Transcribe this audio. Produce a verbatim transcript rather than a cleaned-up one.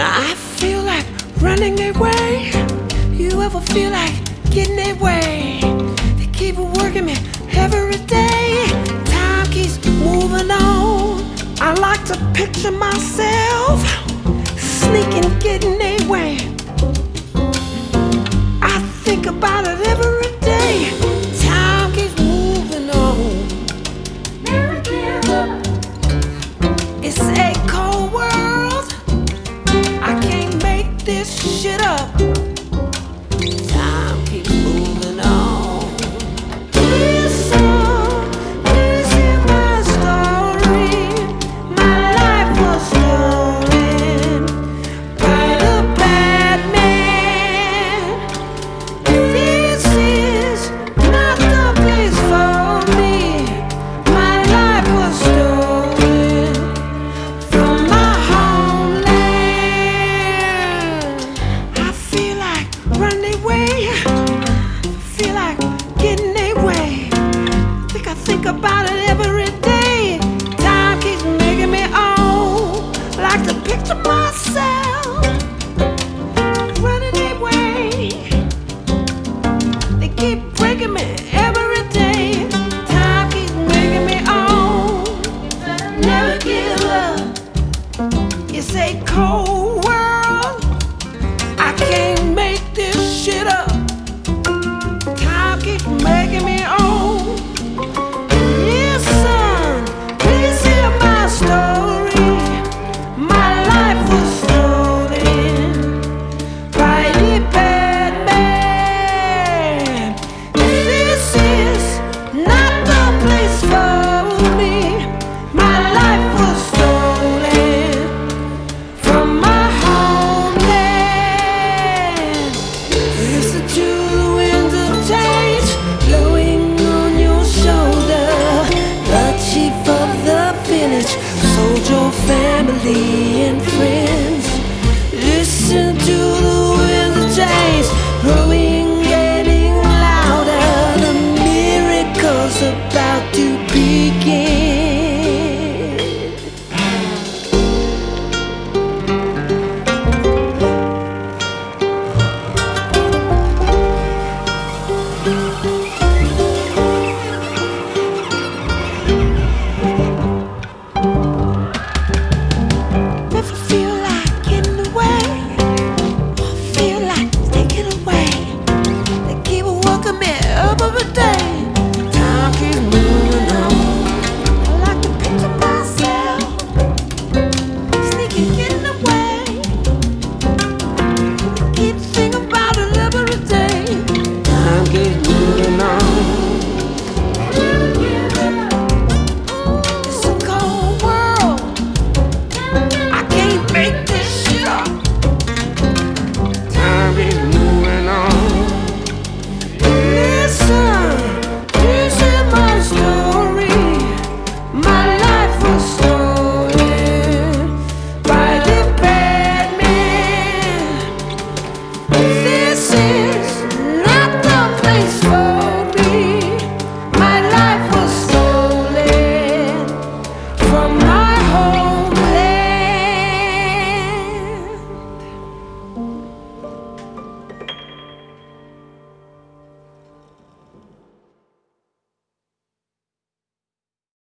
I feel like running away. You ever feel like getting away? They keep working me every day. Time keeps moving on. I like to picture myself sneaking, getting away. I think about it every day. Time keeps moving on. Never give up. It's a cold world. I can't make this shit up. Time keeps moving on. Listen, please hear my story. My life was stolen by the bad man. This is not the place for me. My life was stolen from my homeland. I feel like running away. I feel like getting away. I think I think about it every day. Time keeps making me old. I like to picture myself running away. They keep breaking me every day. Time keeps making me old. Never give up. It's a cold world. I can't make this shit up. Time keeps making me old. Listen, please hear my story. My life was stolen by the bad man. This is not the place for me. My life was stolen from my homeland. Listen to the winds of change blowing on your shoulder. The chief of the village sold your family and friends.